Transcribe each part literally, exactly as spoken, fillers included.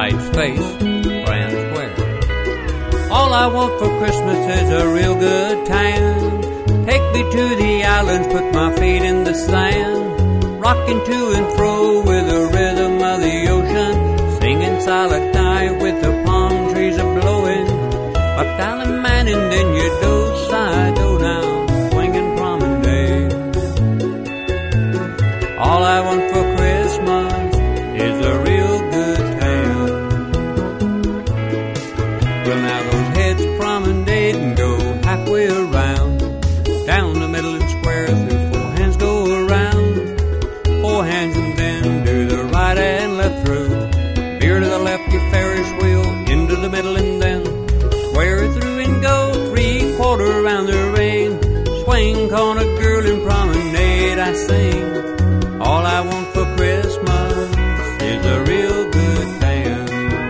Sights Face, Grand Square. All I want for Christmas is a real good tan. Take me to the islands, put my feet in the sand, rocking to and fro with the rhythm of the ocean, singing Silent Night with the palm trees a-blowing. Up down the man and then you do side, do down, swinging promenade. All I want for Christmas is a real good tan. Well, now those heads promenade and go halfway around, down the middle and square through four hands go around, four hands and then do the right and left through. Veer to the left, your Ferris wheel, into the middle and then square through and go three quarter around the ring. Swing, corner, girl, and promenade I sing. All I want for Christmas is a real good tan.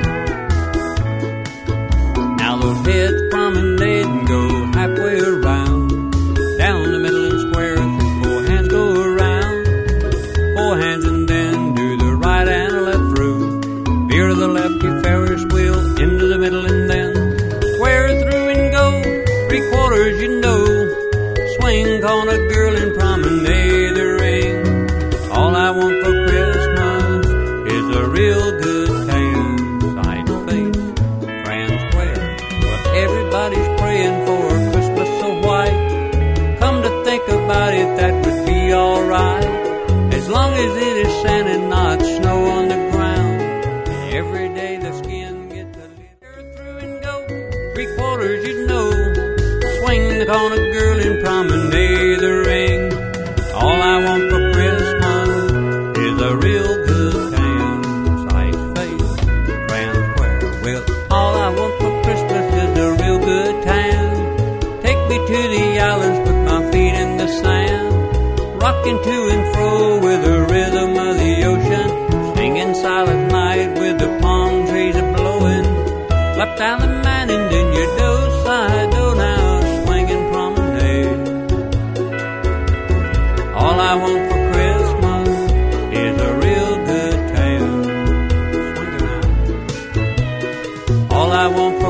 Now those heads promenade and go halfway around, down the middle and square through four hands go around, four hands and then do the right and left through. Veer to the left, your Ferris wheel, into the middle and then square through and go three quarters, you know. Swing, corner, girl, and promenade the ring. All I want for Christmas is a real good tan. Sights Face, Grand Square. Well, everybody's praying for a Christmas so white. Come to think about it, that would be alright, as long as it is sand and not snow on the ground. And every day the skin gets a little through and go three quarters, you know. Swing the corner, girl, and promenade the ring. All I want for Christmas is a real good tan. Sights Face, Grand Square. Well, all I want for Christmas is a real good tan. Take me to the islands, put my feet in the sand, rocking to and fro with the rhythm of the ocean, singing Silent Night with the palm trees a-blowing. Lap down the man and then you do side, do now, swinging promenade. All I want for Christmas is a real good tan. Swinging out. All I want for